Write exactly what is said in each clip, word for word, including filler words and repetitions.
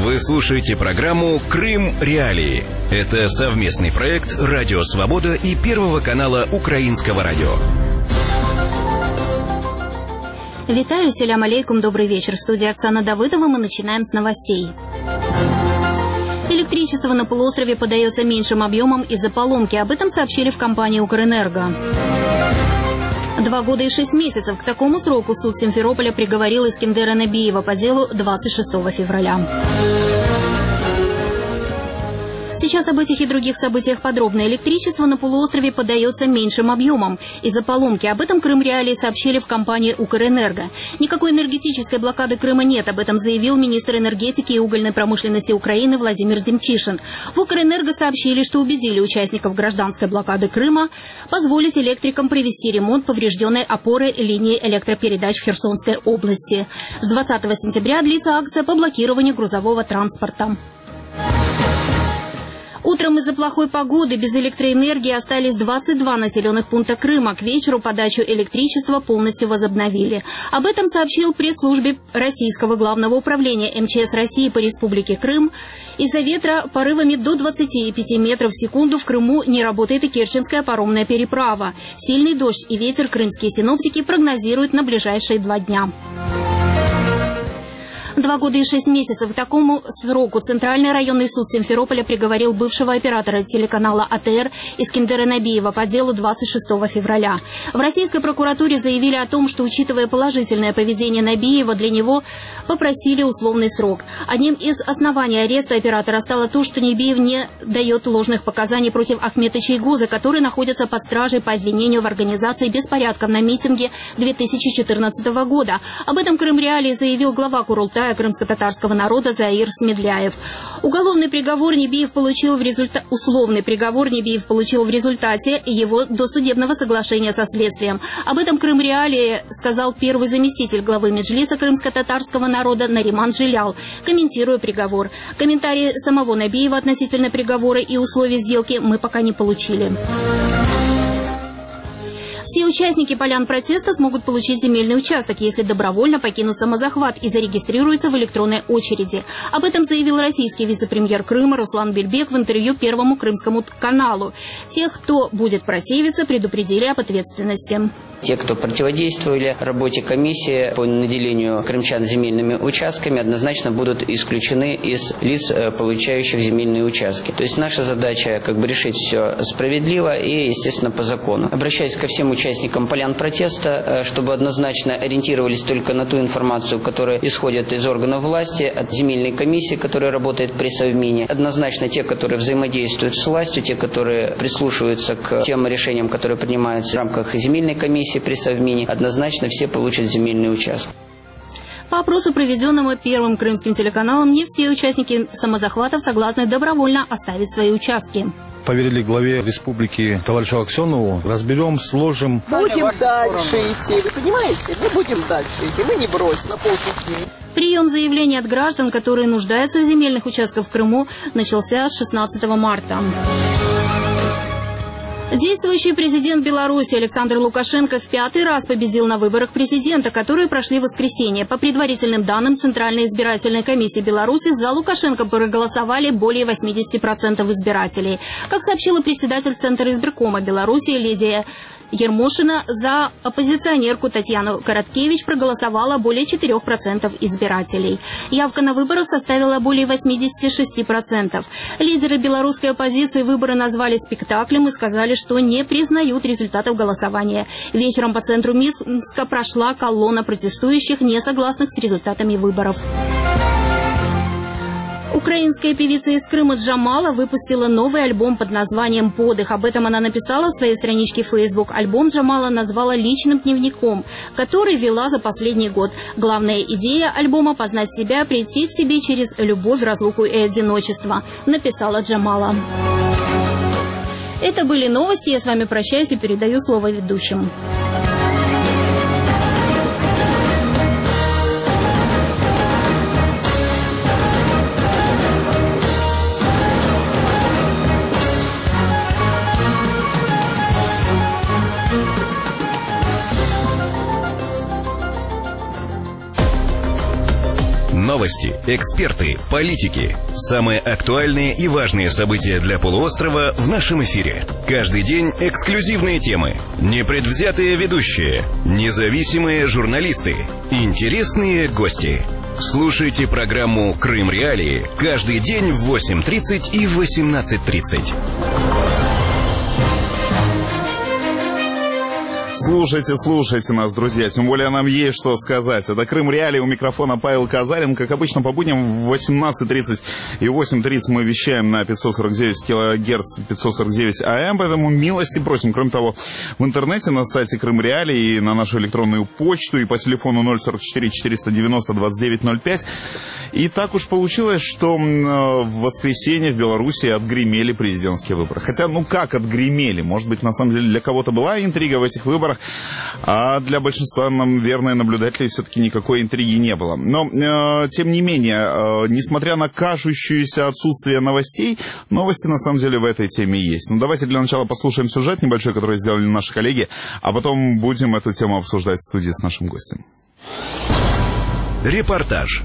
Вы слушаете программу «Крым. Реалии». Это совместный проект «Радио Свобода» и Первого канала Украинского радио. Витаю, селям алейкум, добрый вечер. В студии Оксана Давыдова, мы начинаем с новостей. Электричество на полуострове подается меньшим объемом из-за поломки. Об этом сообщили в компании «Укрэнерго». Два года и шесть месяцев. К такому сроку суд Симферополя приговорил Искендера Набиева по делу двадцать шестого февраля. Сейчас об этих и других событиях подробно. Электричество на полуострове подается меньшим объемом из-за поломки. Об этом Крым Реалии сообщили в компании «Укрэнерго». Никакой энергетической блокады Крыма нет. Об этом заявил министр энергетики и угольной промышленности Украины Владимир Демчишин. В «Укрэнерго» сообщили, что убедили участников гражданской блокады Крыма позволить электрикам провести ремонт поврежденной опоры линии электропередач в Херсонской области. С двадцатого сентября длится акция по блокированию грузового транспорта. Утром из-за плохой погоды без электроэнергии остались двадцать два населенных пункта Крыма. К вечеру подачу электричества полностью возобновили. Об этом сообщил пресс-службе Российского главного управления эм че эс России по Республике Крым. Из-за ветра порывами до двадцати пяти метров в секунду в Крыму не работает и Керченская паромная переправа. Сильный дождь и ветер крымские синоптики прогнозируют на ближайшие два дня. Два года и шесть месяцев. К такому сроку Центральный районный суд Симферополя приговорил бывшего оператора телеканала а тэ эр Искендера Набиева по делу двадцать шестого февраля. В российской прокуратуре заявили о том, что, учитывая положительное поведение Набиева, для него попросили условный срок. Одним из оснований ареста оператора стало то, что Набиев не дает ложных показаний против Ахмета Чайгоза, который находится под стражей по обвинению в организации беспорядков на митинге две тысячи четырнадцатого года. Об этом Крым Реалии заявил глава Курултая крымско-татарского народа Заир Смедляев. Уголовный приговор Набиев получил в результате условный приговор Набиев получил в результате его досудебного соглашения со следствием. Об этом Крым Реалии сказал первый заместитель главы Меджлиса крымско-татарского народа Нариман Джилял, комментируя приговор. Комментарии самого Набиева относительно приговора и условий сделки мы пока не получили. Все участники полян протеста смогут получить земельный участок, если добровольно покинут самозахват и зарегистрируются в электронной очереди. Об этом заявил российский вице-премьер Крыма Руслан Бельбек в интервью Первому крымскому каналу. Тех, кто будет противиться, предупредили об ответственности. Те, кто противодействовали работе комиссии по наделению крымчан земельными участками, однозначно будут исключены из лиц, получающих земельные участки. То есть наша задача как бы решить все справедливо и, естественно, по закону. Обращаюсь ко всем участникам полян протеста, чтобы однозначно ориентировались только на ту информацию, которая исходит из органов власти, от земельной комиссии, которая работает при Совмине. Однозначно те, которые взаимодействуют с властью, те, которые прислушиваются к тем решениям, которые принимаются в рамках земельной комиссии при Совмине, однозначно все получат земельный участок. По опросу, проведенному Первым крымским телеканалом, не все участники самозахватов согласны добровольно оставить свои участки. Поверили главе республики товарищу Аксенову, разберем, сложим. Будем дальше идти, вы понимаете? Мы будем дальше идти, мы не бросим на полпути. Прием заявлений от граждан, которые нуждаются в земельных участках в Крыму, начался с шестнадцатого марта. Действующий президент Беларуси Александр Лукашенко в пятый раз победил на выборах президента, которые прошли в воскресенье. По предварительным данным Центральной избирательной комиссии Беларуси, за Лукашенко проголосовали более восьмидесяти процентов избирателей. Как сообщила председатель Центра избиркома Беларуси Лидия Ермошина, за оппозиционерку Татьяну Короткевич проголосовало более четырёх процентов избирателей. Явка на выборах составила более восьмидесяти шести процентов. Лидеры белорусской оппозиции выборы назвали спектаклем и сказали, что не признают результатов голосования. Вечером по центру Минска прошла колонна протестующих, не согласных с результатами выборов. Украинская певица из Крыма Джамала выпустила новый альбом под названием «Подых». Об этом она написала в своей страничке в Facebook. Альбом Джамала назвала личным дневником, который вела за последний год. Главная идея альбома – познать себя, прийти к себе через любовь, разлуку и одиночество, написала Джамала. Это были новости. Я с вами прощаюсь и передаю слово ведущим. Новости, эксперты, политики. Самые актуальные и важные события для полуострова в нашем эфире. Каждый день эксклюзивные темы, непредвзятые ведущие, независимые журналисты, интересные гости. Слушайте программу «Крым Реалии» каждый день в восемь тридцать и восемнадцать тридцать. Слушайте, слушайте нас, друзья, тем более нам есть что сказать. Это Крым Реалии, у микрофона Павел Казарин. Как обычно, по будням в восемнадцать тридцать и восемь тридцать мы вещаем на пятьсот сорок девять килогерц, пятьсот сорок девять АМ, поэтому милости просим. Кроме того, в интернете, на сайте Крым Реалии, и на нашу электронную почту, и по телефону ноль сорок четыре четыреста девяносто двадцать девять ноль пять. И так уж получилось, что в воскресенье в Беларуси отгремели президентские выборы. Хотя, ну как отгремели? Может быть, на самом деле для кого-то была интрига в этих выборах, а для большинства, наверное, наблюдателей все-таки никакой интриги не было. Но, э, тем не менее, э, несмотря на кажущееся отсутствие новостей, новости на самом деле в этой теме есть. Ну, давайте для начала послушаем сюжет небольшой, который сделали наши коллеги, а потом будем эту тему обсуждать в студии с нашим гостем. Репортаж.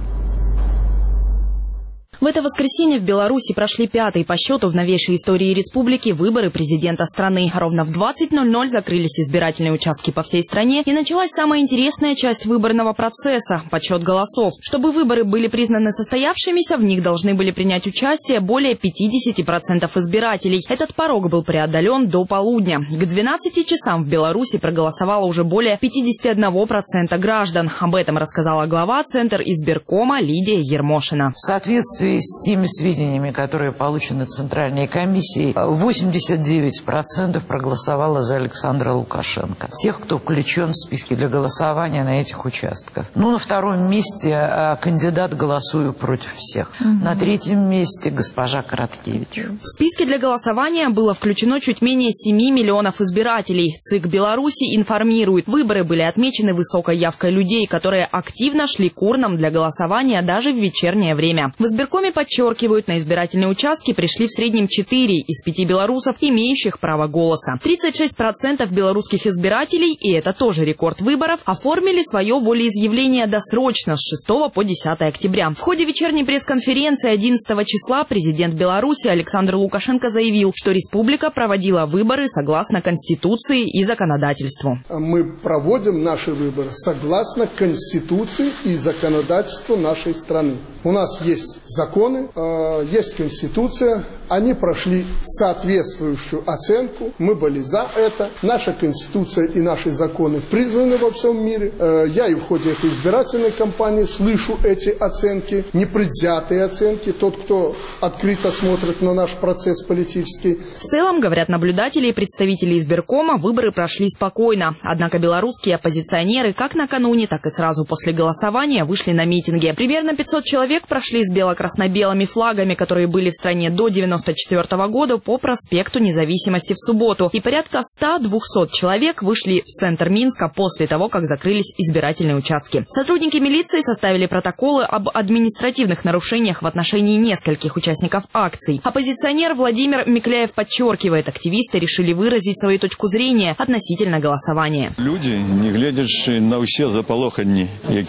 В это воскресенье в Беларуси прошли пятые по счету в новейшей истории республики выборы президента страны. Ровно в двадцать ноль ноль закрылись избирательные участки по всей стране, и началась самая интересная часть выборного процесса – подсчет голосов. Чтобы выборы были признаны состоявшимися, в них должны были принять участие более пятидесяти процентов избирателей. Этот порог был преодолен до полудня. К двенадцати часам в Беларуси проголосовало уже более пятидесяти одного процента граждан. Об этом рассказала глава Центра избиркома Лидия Ермошина. В соответствии с теми сведениями, которые получены Центральной комиссией, восемьдесят девять процентов проголосовало за Александра Лукашенко. Тех, кто включен в списки для голосования на этих участках. Ну, на втором месте кандидат «Голосую против всех». Угу. На третьем месте госпожа Короткевич. В списке для голосования было включено чуть менее семи миллионов избирателей. ЦИК Беларуси информирует, выборы были отмечены высокой явкой людей, которые активно шли к урнам для голосования даже в вечернее время. В избиркоме подчеркивают, на избирательные участки пришли в среднем четыре из пяти белорусов, имеющих право голоса. тридцать шесть процентов белорусских избирателей, и это тоже рекорд выборов, оформили свое волеизъявление досрочно с шестого по десятое октября. В ходе вечерней пресс-конференции одиннадцатого числа президент Беларуси Александр Лукашенко заявил, что республика проводила выборы согласно Конституции и законодательству. Мы проводим наши выборы согласно Конституции и законодательству нашей страны. У нас есть законы, э, есть Конституция, они прошли соответствующую оценку, мы были за это. Наша Конституция и наши законы признаны во всем мире. Э, я и в ходе этой избирательной кампании слышу эти оценки, непредвзятые оценки. Тот, кто открыто смотрит на наш процесс политический. В целом, говорят наблюдатели и представители избиркома, выборы прошли спокойно. Однако белорусские оппозиционеры как накануне, так и сразу после голосования вышли на митинги. Примерно пятьсот человек прошли с бело-красно-белыми флагами, которые были в стране до девяносто четвёртого года, по проспекту Независимости в субботу. И порядка ста-двухсот человек вышли в центр Минска после того, как закрылись избирательные участки. Сотрудники милиции составили протоколы об административных нарушениях в отношении нескольких участников акций. Оппозиционер Владимир Микляев подчеркивает, активисты решили выразить свою точку зрения относительно голосования. Люди, не глядячи на все заполохані,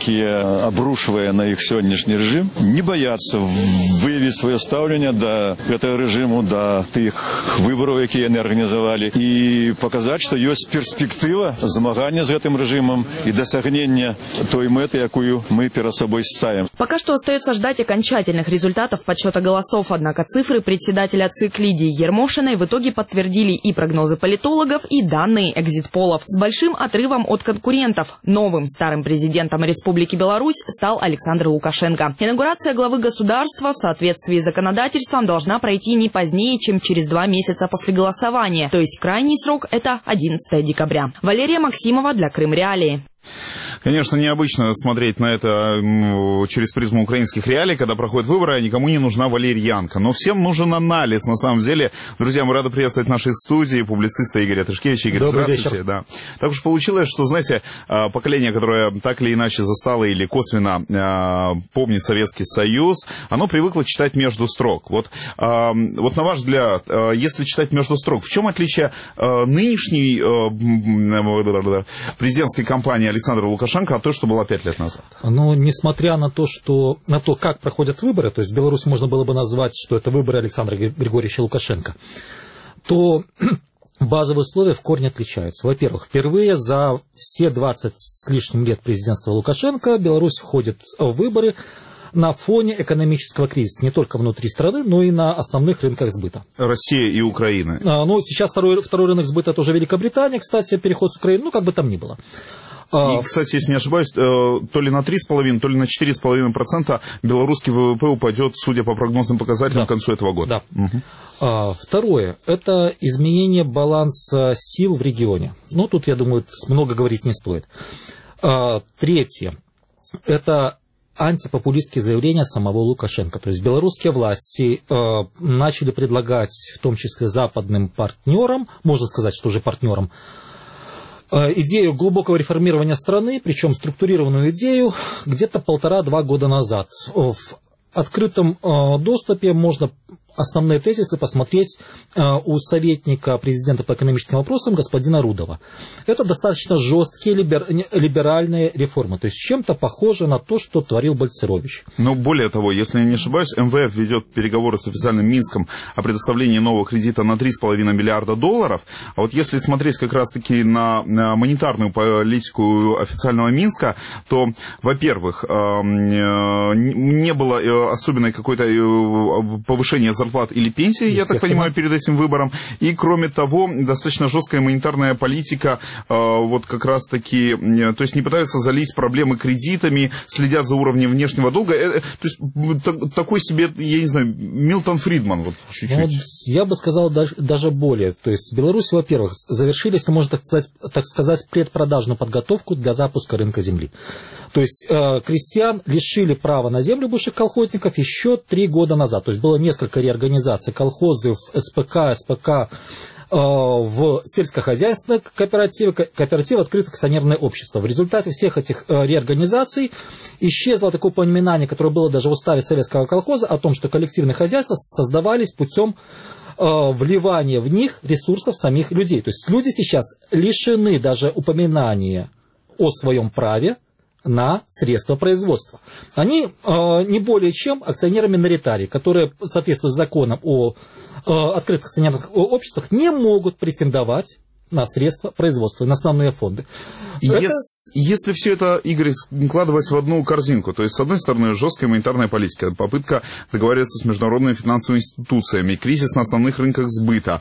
які обрушивая на их сегодняшний режим, не боятся выявить свое ставление до этого режиму, до тих выборов, які они организовали, и показать, что есть перспектива змагання з этим режимом и досягнения той меты, якую мы перед собой ставим. Пока что остается ждать окончательных результатов подсчета голосов, однако цифры председателя ЦИК Лидии Ермошиной в итоге подтвердили и прогнозы политологов, и данные экзит-полов. С большим отрывом от конкурентов новым старым президентом Республики Беларусь стал Александр Лукашенко. Инаугурация главы государства в соответствии с законодательством должна пройти не позднее, чем через два месяца после голосования, то есть крайний срок – это одиннадцатое декабря. Валерия Максимова для Крым Реалии. Конечно, необычно смотреть на это через призму украинских реалий, когда проходят выборы, а никому не нужна валерьянка. Но всем нужен анализ, на самом деле. Друзья, мы рады приветствовать в нашей студии публициста Игоря Тышкевича. Игорь, добрый здравствуйте. вечер. Да. Так уж получилось, что, знаете, поколение, которое так или иначе застало или косвенно помнит Советский Союз, оно привыкло читать между строк. Вот, вот на ваш взгляд, если читать между строк, в чем отличие нынешней президентской кампании Александра Лукашенко Лукашенко, а то, что было пять лет назад? Ну, несмотря на то, что, на то, как проходят выборы, то есть в Беларуси можно было бы назвать, что это выборы Александра Григорьевича Лукашенко, то базовые условия в корне отличаются. Во-первых, впервые за все двадцать с лишним лет президентства Лукашенко Беларусь входит в выборы на фоне экономического кризиса, не только внутри страны, но и на основных рынках сбыта. Россия и Украина. А, ну, сейчас второй, второй рынок сбыта – это уже Великобритания, кстати, переход с Украины, ну, как бы там ни было. И, кстати, если не ошибаюсь, то ли на три с половиной, то ли на четыре с половиной процента белорусский ВВП упадет, судя по прогнозным показателям, да, к концу этого года. Да. Угу. А, второе – это изменение баланса сил в регионе. Ну, тут, я думаю, много говорить не стоит. А, третье – это антипопулистские заявления самого Лукашенко. То есть белорусские власти э, начали предлагать, в том числе западным партнерам, можно сказать, что уже партнерам, э, идею глубокого реформирования страны, причем структурированную идею, где-то полтора-два года назад. В открытом э, доступе можно основные тезисы посмотреть э, у советника президента по экономическим вопросам господина Рудова. Это достаточно жесткие либер, либеральные реформы, то есть чем-то похоже на то, что творил Бальцерович. Но более того, если я не ошибаюсь, эм вэ эф ведет переговоры с официальным Минском о предоставлении нового кредита на три с половиной миллиарда долларов. А вот если смотреть как раз-таки на, на монетарную политику официального Минска, то, во-первых, э, не было особенной какой-то повышения зарплаты зарплат или пенсии, я так понимаю, перед этим выбором. И, кроме того, достаточно жесткая монетарная политика, э, вот как раз-таки, э, то есть не пытаются залить проблемы кредитами, следят за уровнем внешнего долга. Э, то есть т- такой себе, я не знаю, Милтон Фридман, вот чуть-чуть. Ну, я бы сказал даже, даже более. То есть в Беларуси, во-первых, завершили, если можно так сказать, так сказать, предпродажную подготовку для запуска рынка земли. То есть э, крестьян лишили права на землю бывших колхозников еще три года назад. То есть было несколько реорганизаций колхозов, эс пэ ка, эс пэ ка э, в сельскохозяйственные кооперативы, кооперативы открытых акционерное общество. В результате всех этих э, реорганизаций исчезло такое понимание, которое было даже в уставе советского колхоза, о том, что коллективные хозяйства создавались путем э, вливания в них ресурсов самих людей. То есть люди сейчас лишены даже упоминания о своем праве на средства производства. Они э, не более чем акционеры-миноритарии, которые, соответствуя законам о э, открытых акционерных обществах, не могут претендовать на средства производства, на основные фонды. Если, это... если все это, Игорь, складывать в одну корзинку, то есть, с одной стороны, жесткая монетарная политика, попытка договариваться с международными финансовыми институциями, кризис на основных рынках сбыта,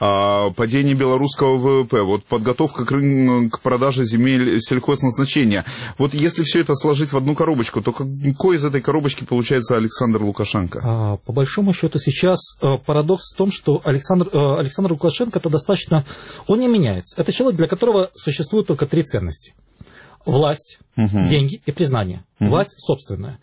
падение белорусского вэ вэ пэ, вот, подготовка к, рын... к продаже земель сельхозназначения. Вот если все это сложить в одну коробочку, то какой из этой коробочки получается Александр Лукашенко? А, по большому счету сейчас парадокс в том, что Александр, Александр Лукашенко это достаточно... Он не меняется. Это человек, для которого существуют только три ценности. Власть, угу. деньги и признание. Угу. Власть собственная.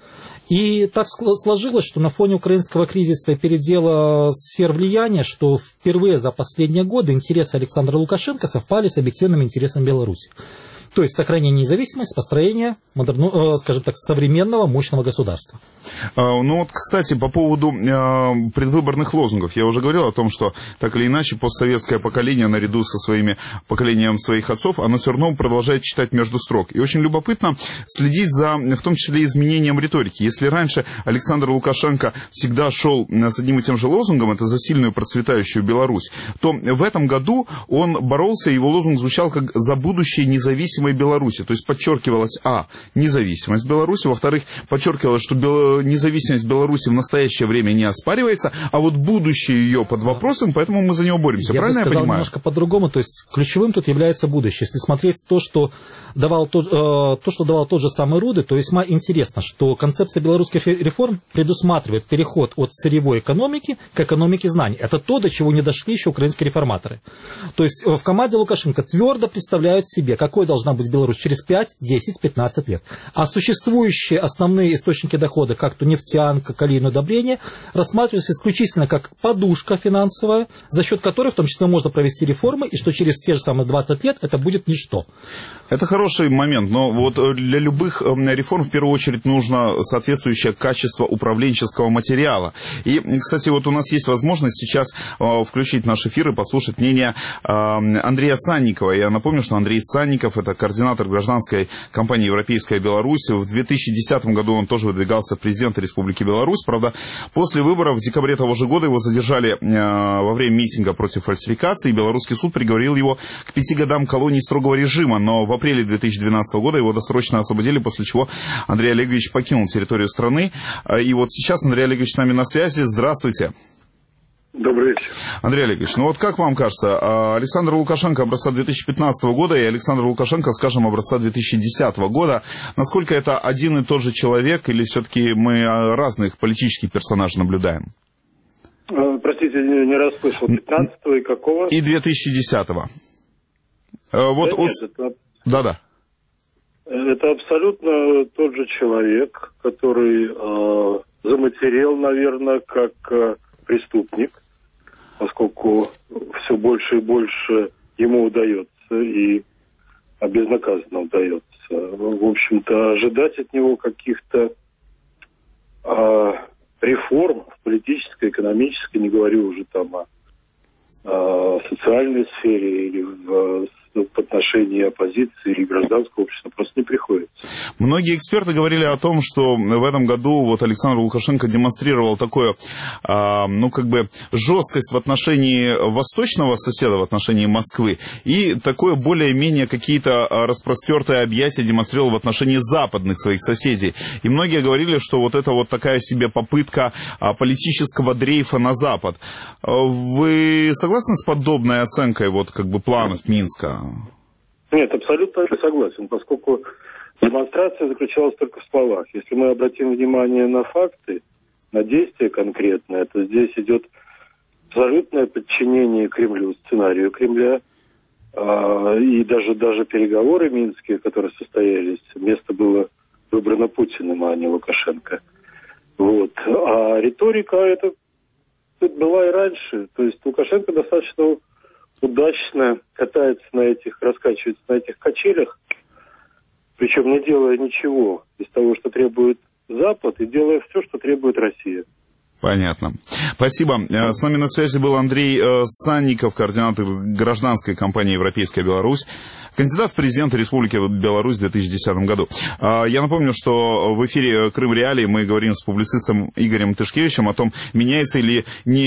И так сложилось, что на фоне украинского кризиса и передела сфер влияния, что впервые за последние годы интересы Александра Лукашенко совпали с объективными интересами Беларуси. То есть сохранение независимости, построение, модерну, скажем так, современного мощного государства. Ну вот, кстати, по поводу предвыборных лозунгов. Я уже говорил о том, что так или иначе постсоветское поколение, наряду со своими поколением своих отцов, оно все равно продолжает читать между строк. И очень любопытно следить за, в том числе, изменением риторики. Если раньше Александр Лукашенко всегда шел с одним и тем же лозунгом, это за сильную процветающую Беларусь, то в этом году он боролся, его лозунг звучал как «за будущее независимое Беларуси». То есть подчеркивалась, а, независимость Беларуси, во-вторых, подчеркивалось, что бел... независимость Беларуси в настоящее время не оспаривается, а вот будущее ее под вопросом, поэтому мы за него боремся. Я Правильно бы сказал я понимаю? Немножко по-другому, то есть ключевым тут является будущее. Если смотреть то, что давал тот, э, то, что давал тот же самый Руды, то весьма интересно, что концепция белорусских реформ предусматривает переход от сырьевой экономики к экономике знаний. Это то, до чего не дошли еще украинские реформаторы. То есть в команде Лукашенко твердо представляют себе, какой должна быть Беларусь через пять, десять, пятнадцать лет. А существующие основные источники дохода, как то нефтянка, калийное удобрение, рассматриваются исключительно как подушка финансовая, за счет которой в том числе можно провести реформы, и что через те же самые двадцать лет это будет ничто. Это хороший момент, но вот для любых реформ в первую очередь нужно соответствующее качество управленческого материала. И, кстати, вот у нас есть возможность сейчас включить наш эфир и послушать мнение Андрея Санникова. Я напомню, что Андрей Санников – это координатор гражданской кампании «Европейская Беларусь». В две тысячи десятом году он тоже выдвигался в президенты Республики Беларусь. Правда, после выборов в декабре того же года его задержали во время митинга против фальсификации, и белорусский суд приговорил его к пяти годам колонии строгого режима. Но в апреле две тысячи двенадцатого года его досрочно освободили, после чего Андрей Олегович покинул территорию страны. И вот сейчас Андрей Олегович с нами на связи. Здравствуйте. Добрый вечер. Андрей Олегович, ну вот как вам кажется, Александр Лукашенко образца две тысячи пятнадцатого года и Александр Лукашенко, скажем, образца две тысячи десятого года, насколько это один и тот же человек, или все-таки мы разных политических персонажей наблюдаем? Простите, не расслышал. пятнадцатого и какого? И две тысячи десятого. Вот да у... нет, это... Да-да. Это абсолютно тот же человек, который э, заматерел, наверное, как э, преступник, поскольку все больше и больше ему удается, и безнаказанно удается. В общем-то, ожидать от него каких-то э, реформ в политической, экономической, не говорю уже там о, о социальной сфере или в в отношении оппозиции или гражданского общества просто не приходится. Многие эксперты говорили о том, что в этом году вот Александр Лукашенко демонстрировал такую, а, ну, как бы, жесткость в отношении восточного соседа, в отношении Москвы, и такое более-менее какие-то распростертые объятия демонстрировал в отношении западных своих соседей. И многие говорили, что вот это вот такая себе попытка а, политического дрейфа на Запад. Вы согласны с подобной оценкой вот, как бы, планов Минска? Нет, абсолютно не согласен, поскольку демонстрация заключалась только в словах. Если мы обратим внимание на факты, на действия конкретные, то здесь идет абсолютное подчинение Кремлю, сценарию Кремля, и даже, даже переговоры минские, которые состоялись, место было выбрано Путиным, а не Лукашенко. Вот. А риторика это, это была и раньше. То есть Лукашенко достаточно удачно катается на этих, раскачивается на этих качелях, причем не делая ничего из того, что требует Запад, и делая все, что требует Россия. Понятно. Спасибо. С нами на связи был Андрей Санников, координатор гражданской кампании «Европейская Беларусь», кандидат в президенты Республики Беларусь в две тысячи десятом году. Я напомню, что в эфире «Крым Реалии» мы говорим с публицистом Игорем Тышкевичем о том, меняется или не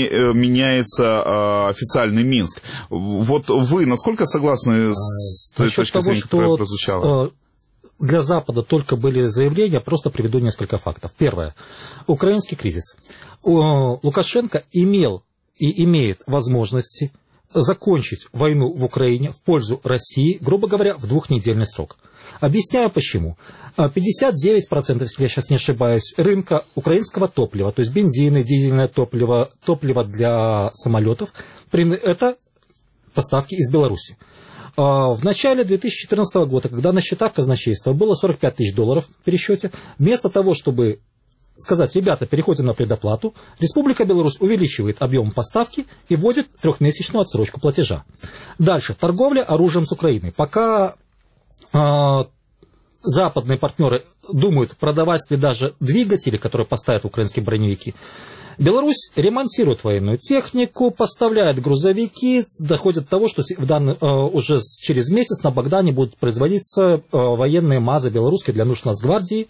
меняется официальный Минск. Вот вы насколько согласны с той точки зрения, которая прозвучала? Для Запада только были заявления, просто приведу несколько фактов. Первое. Украинский кризис. Лукашенко имел и имеет возможности закончить войну в Украине в пользу России, грубо говоря, в двухнедельный срок. Объясняю почему. пятьдесят девять процентов, если я сейчас не ошибаюсь, рынка украинского топлива, то есть бензины, дизельное топливо, топливо для самолетов, это поставки из Беларуси. В начале две тысячи четырнадцатого года, когда на счетах казначейства было сорок пять тысяч долларов в пересчете, вместо того, чтобы сказать, ребята, переходим на предоплату, Республика Беларусь увеличивает объем поставки и вводит трехмесячную отсрочку платежа. Дальше. Торговля оружием с Украиной. Пока э, западные партнеры думают, продавать ли даже двигатели, которые поставят украинские броневики, Беларусь ремонтирует военную технику, поставляет грузовики, доходит до того, что в данный, э, уже через месяц на Богдане будут производиться э, военные МАЗы белорусские для нужд Нацгвардии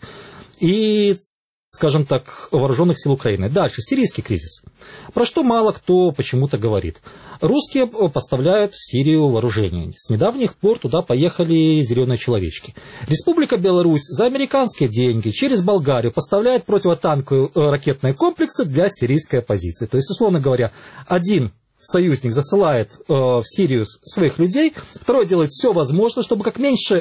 и, скажем так, вооруженных сил Украины. Дальше, сирийский кризис. Про что мало кто почему-то говорит. Русские поставляют в Сирию вооружение. С недавних пор туда поехали зеленые человечки. Республика Беларусь за американские деньги через Болгарию поставляет противотанковые ракетные комплексы для сирийской оппозиции. То есть, условно говоря, один союзник засылает в Сирию своих людей, второй делает все возможное, чтобы как меньше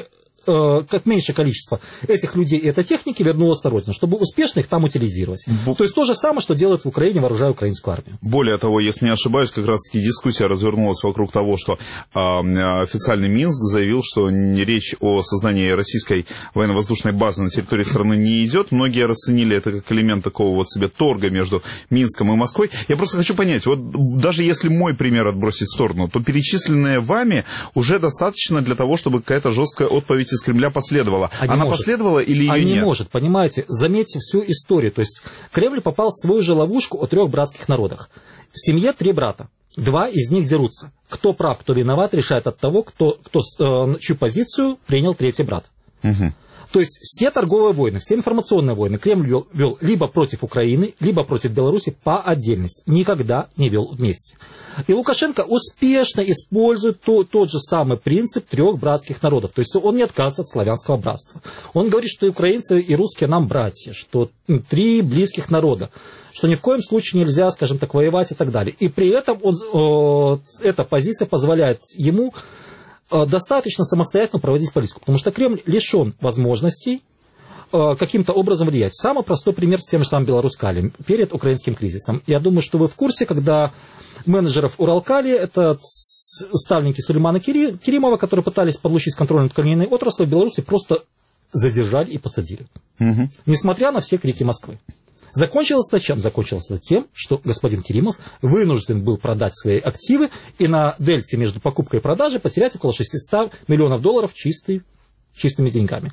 э, как меньшее количество этих людей и этой техники вернулось на родину, чтобы успешно их там утилизировать. Б... То есть то же самое, что делают в Украине, вооружая украинскую армию. Более того, если не ошибаюсь, как раз-таки дискуссия развернулась вокруг того, что э, официальный Минск заявил, что речь о создании российской военно-воздушной базы на территории страны не идет. Многие расценили это как элемент такого вот себе торга между Минском и Москвой. Я просто хочу понять, вот даже если мой пример отбросить в сторону, то перечисленное вами уже достаточно для того, чтобы какая-то жесткая отповедь из Кремля последовала. А Она последовала или ее а нет? Не может, понимаете, заметьте всю историю. То есть Кремль попал в свою же ловушку о трех братских народах. В семье три брата. Два из них дерутся. Кто прав, кто виноват, решает от того, кто, кто, э, чью позицию принял третий брат. Угу. То есть все торговые войны, все информационные войны Кремль вел, вел либо против Украины, либо против Беларуси по отдельности. Никогда не вел вместе. И Лукашенко успешно использует то, тот же самый принцип трех братских народов. То есть он не отказывается от славянского братства. Он говорит, что и украинцы, и русские нам братья, что три близких народа, что ни в коем случае нельзя, скажем так, воевать и так далее. И при этом он, э, эта позиция позволяет ему э, достаточно самостоятельно проводить политику. Потому что Кремль лишен возможностей э, каким-то образом влиять. Самый простой пример с тем же самым Беларусь-Калием перед украинским кризисом. Я думаю, что вы в курсе, когда менеджеров Уралкали, это ставленники Сулеймана Керимова, которые пытались получить контроль над каменной отраслью, в Беларуси просто задержали и посадили. Угу. Несмотря на все крики Москвы. Закончилось это чем? Закончилось это тем, что господин Керимов вынужден был продать свои активы и на дельте между покупкой и продажей потерять около шестисот миллионов долларов чистый, чистыми деньгами.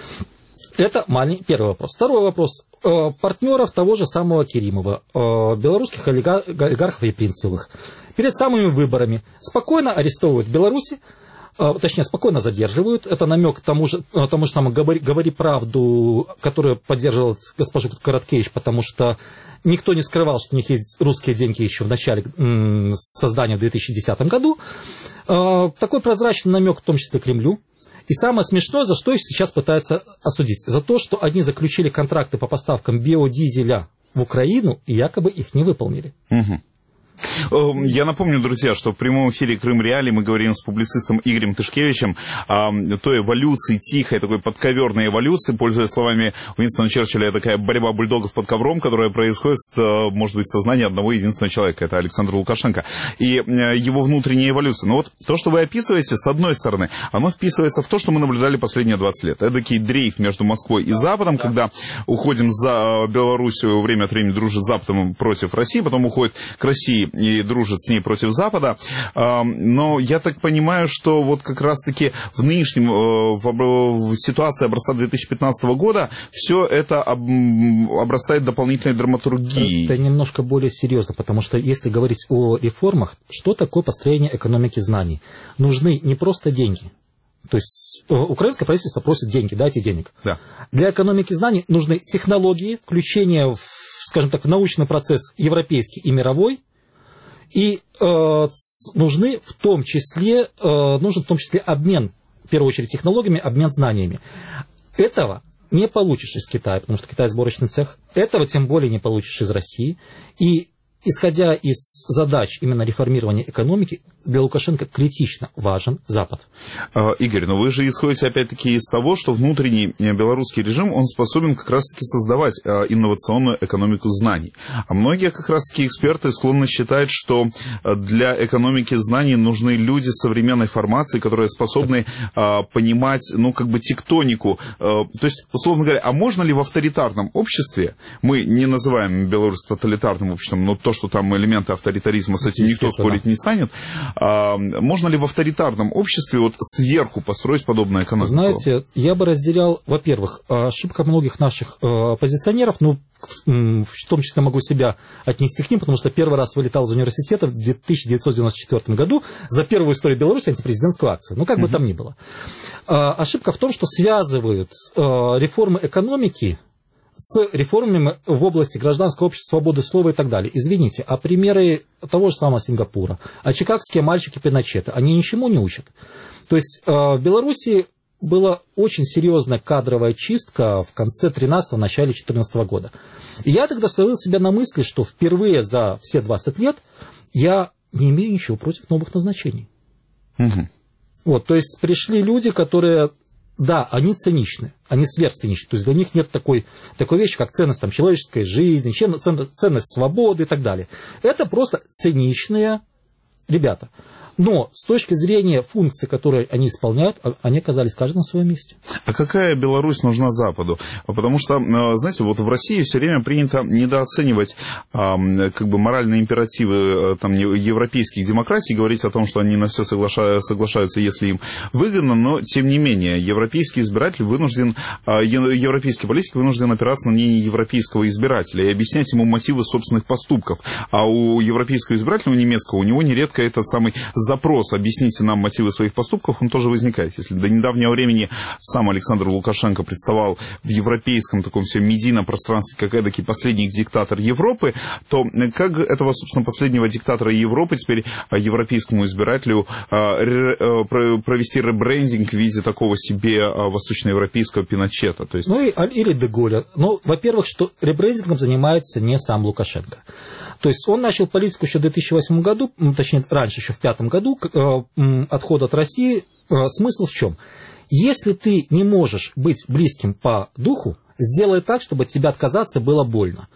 Это маленький первый вопрос. Второй вопрос. Партнеров того же самого Керимова, белорусских олигархов и Принцевых, перед самыми выборами спокойно арестовывают в Беларуси, точнее, спокойно задерживают. Это намек тому же, тому же самому «Говори, говори правду», которую поддерживал госпожу Короткевич, потому что никто не скрывал, что у них есть русские деньги еще в начале создания в две тысячи десятом году. Такой прозрачный намек, в том числе Кремлю. И самое смешное, за что их сейчас пытаются осудить, за то, что они заключили контракты по поставкам биодизеля в Украину и якобы их не выполнили. Угу. Я напомню, друзья, что в прямом эфире «Крым Реалии» мы говорим с публицистом Игорем Тышкевичем о той эволюции, тихой, такой подковерной эволюции, пользуясь словами Уинстона Черчилля, такая борьба бульдогов под ковром, которая происходит, может быть, в сознании одного единственного человека, это Александр Лукашенко, и его внутренняя эволюция. Но вот то, что вы описываете, с одной стороны, оно вписывается в то, что мы наблюдали последние двадцать лет. Это такой дрейф между Москвой и Западом, когда уходим за Белоруссию, время от времени дружит с Западом против России, потом уходит к России и дружит с ней против Запада. Но я так понимаю, что вот как раз-таки в нынешнем в ситуации образца две тысячи пятнадцатого года все это обрастает дополнительной драматургией. Это немножко более серьезно, потому что если говорить о реформах, что такое построение экономики знаний? Нужны не просто деньги. То есть украинское правительство просит деньги, дайте денег. Да. Для экономики знаний нужны технологии, включение, в, скажем так, в научный процесс европейский и мировой. И э, нужны в том числе, э, нужен в том числе обмен, в первую очередь, технологиями, обмен знаниями. Этого не получишь из Китая, потому что Китай сборочный цех. Этого тем более не получишь из России. И исходя из задач именно реформирования экономики, для Лукашенко критично важен Запад. Игорь, но вы же исходите опять-таки из того, что внутренний белорусский режим, он способен как раз-таки создавать инновационную экономику знаний. А многие как раз-таки эксперты склонны считать, что для экономики знаний нужны люди с современной формацией, которые способны понимать, ну, как бы тектонику. То есть, условно говоря, а можно ли в авторитарном обществе, мы не называем Беларусь тоталитарным обществом, но то, что там элементы авторитаризма, с этим никто спорить не станет, можно ли в авторитарном обществе вот сверху построить подобную экономику? Знаете, я бы разделял, во-первых, ошибка многих наших оппозиционеров, ну, в том числе могу себя отнести к ним, потому что первый раз вылетал из университета в тысяча девятьсот девяносто четвёртом году за первую в истории Беларуси антипрезидентскую акцию. Ну, как бы там ни было. Ошибка в том, что связывают реформы экономики с реформами в области гражданского общества, свободы слова и так далее. Извините, а примеры того же самого Сингапура, а чикагские мальчики Пиночета, они ничему не учат. То есть в Беларуси была очень серьезная кадровая чистка в конце тринадцатого, начале четырнадцатого года. И я тогда словил себя на мысли, что впервые за все двадцать лет я не имею ничего против новых назначений. Угу. Вот, то есть пришли люди, которые да, они циничны, они сверхциничны. То есть для них нет такой, такой вещи, как ценность там, человеческой жизни, ценность свободы и так далее. Это просто циничные ребята. Но с точки зрения функций, которые они исполняют, они оказались каждый на своем месте. А какая Беларусь нужна Западу? Потому что, знаете, вот в России все время принято недооценивать как бы моральные императивы там, европейских демократий, говорить о том, что они на все соглашаются, если им выгодно, но тем не менее европейский избиратель вынужден, европейский политик вынужден опираться на мнение европейского избирателя и объяснять ему мотивы собственных поступков. А у европейского избирателя, у немецкого, у него нередко этот самый запрос «объясните нам мотивы своих поступков», он тоже возникает. Если до недавнего времени сам Александр Лукашенко представал в европейском таком всем медийном пространстве как эдакий последний диктатор Европы, то как этого, собственно, последнего диктатора Европы теперь европейскому избирателю провести ребрендинг в виде такого себе восточноевропейского Пиночета? То есть... Ну, и, или Де-Голля. Ну, во-первых, что ребрендингом занимается не сам Лукашенко. То есть он начал политику еще в две тысячи восьмом году, точнее, раньше, еще в две тысячи пятом году, отход от России. Смысл в чем? Если ты не можешь быть близким по духу, сделай так, чтобы от тебя отказаться было больно.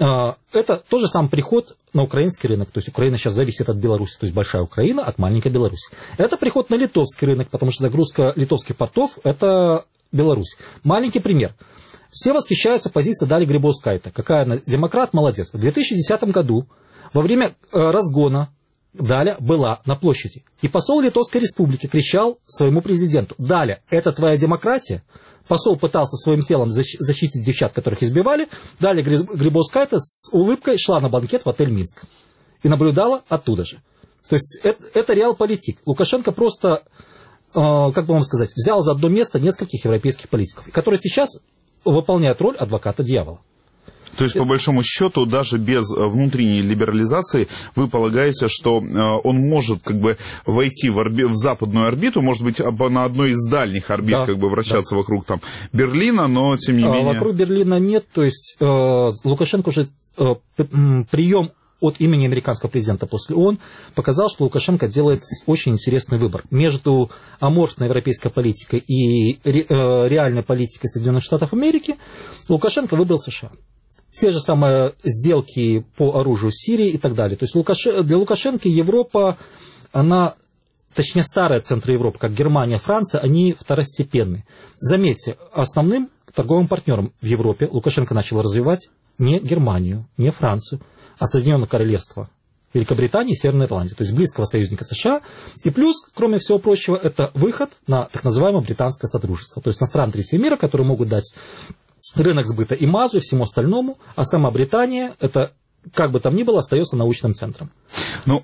Это тот же самый приход на украинский рынок. То есть Украина сейчас зависит от Беларуси, то есть большая Украина от маленькой Беларуси. Это приход на литовский рынок, потому что загрузка литовских портов – это Беларусь. Маленький пример. Все восхищаются позицией Дали Грибаускайте. Какая она демократ, молодец. В две тысячи десятом году во время разгона Даля была на площади. И посол Литовской Республики кричал своему президенту: «Даля, это твоя демократия?» Посол пытался своим телом защитить девчат, которых избивали. Даля Грибаускайте с улыбкой шла на банкет в отель «Минск». И наблюдала оттуда же. То есть это, это реал-политик. Лукашенко просто, э, как бы вам сказать, взял за одно место нескольких европейских политиков, которые сейчас выполняют роль адвоката дьявола. То есть, по большому счету, даже без внутренней либерализации вы полагаете, что он может как бы войти в, орби... в западную орбиту, может быть, на одной из дальних орбит, да, как бы вращаться, да, вокруг там Берлина, но тем не менее... Вокруг Берлина нет, то есть э, Лукашенко уже э, прием от имени американского президента после ООН показал, что Лукашенко делает очень интересный выбор между аморфной европейской политикой и ре, э, реальной политикой Соединенных Штатов Америки. Лукашенко выбрал США. Те же самые сделки по оружию Сирии и так далее. То есть Лукаше... для Лукашенко Европа, она, точнее старые центры Европы, как Германия, Франция, они второстепенные. Заметьте, основным торговым партнером в Европе Лукашенко начал развивать не Германию, не Францию, а Соединенное Королевство Великобритании и Северной Ирландии, то есть близкого союзника США. И плюс, кроме всего прочего, это выход на так называемое британское содружество, то есть на страны третьего мира, которые могут дать рынок сбыта и МАЗу, и всему остальному, а сама Британия, это, как бы там ни было, остается научным центром. Ну,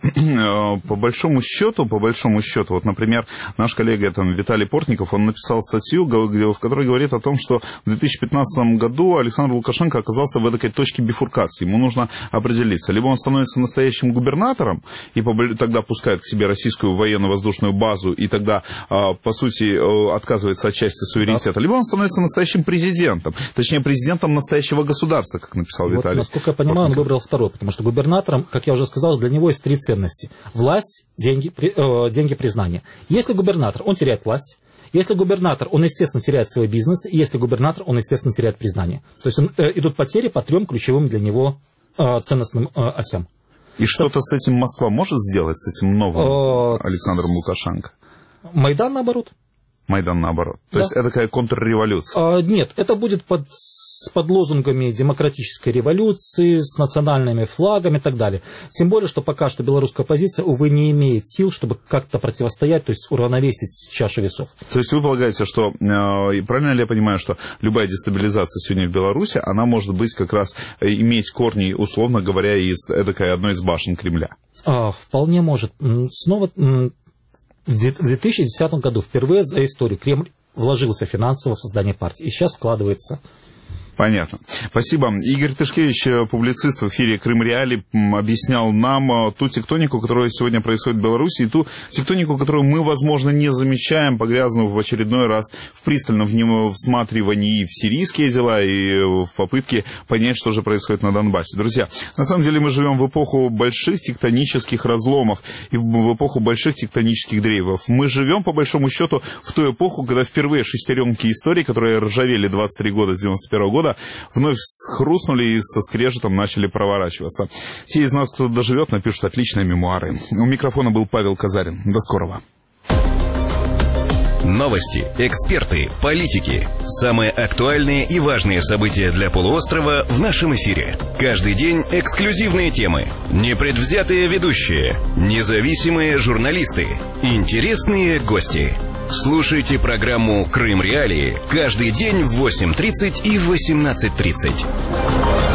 по большому счету, по большому счету, вот, например, наш коллега там, Виталий Портников, он написал статью, в которой говорит о том, что в две тысячи пятнадцатом году Александр Лукашенко оказался в этой точке бифуркации. Ему нужно определиться. Либо он становится настоящим губернатором, и тогда пускает к себе российскую военно-воздушную базу, и тогда, по сути, отказывается от части суверенитета. Либо он становится настоящим президентом, точнее, президентом настоящего государства, как написал вот, Виталий. Насколько я понимаю, Портников. Он выбрал второй, потому что губернатором, как я уже сказал, для него есть три ценности. Власть, деньги, при, э, деньги, признание. Если губернатор, он теряет власть. Если губернатор, он, естественно, теряет свой бизнес. И если губернатор, он, естественно, теряет признание. То есть он, э, идут потери по трем ключевым для него э, ценностным э, осям. И что-то с этим Москва может сделать, с этим новым э, Александром Лукашенко? Майдан наоборот. Майдан наоборот. То да. есть это такая контрреволюция? Э, нет, это будет под... под лозунгами демократической революции, с национальными флагами и так далее. Тем более, что пока что белорусская оппозиция, увы, не имеет сил, чтобы как-то противостоять, то есть уравновесить чашу весов. То есть вы полагаете, что, правильно ли я понимаю, что любая дестабилизация сегодня в Беларуси, она может быть как раз иметь корни, условно говоря, из эдакой одной из башен Кремля? А, вполне может. Снова в две тысячи десятом году впервые за историю Кремль вложился финансово в создание партии. И сейчас вкладывается Понятно. Спасибо. Игорь Тышкевич, публицист в эфире «Крым Реалии», объяснял нам ту тектонику, которая сегодня происходит в Беларуси, и ту тектонику, которую мы, возможно, не замечаем, погрязнув в очередной раз в пристальном всматривании в сирийские дела и в попытке понять, что же происходит на Донбассе. Друзья, на самом деле мы живем в эпоху больших тектонических разломов и в эпоху больших тектонических дрейфов. Мы живем, по большому счету, в ту эпоху, когда впервые шестеренки истории, которые ржавели двадцать три года с девяносто первого года, вновь хрустнули и со скрежетом начали проворачиваться. Те из нас, кто доживет, напишут отличные мемуары. У микрофона был Павел Казарин. До скорого. Новости, эксперты, политики. Самые актуальные и важные события для полуострова в нашем эфире. Каждый день эксклюзивные темы, непредвзятые ведущие, независимые журналисты, интересные гости. Слушайте программу «Крым Реалии» каждый день в восемь тридцать и восемнадцать тридцать.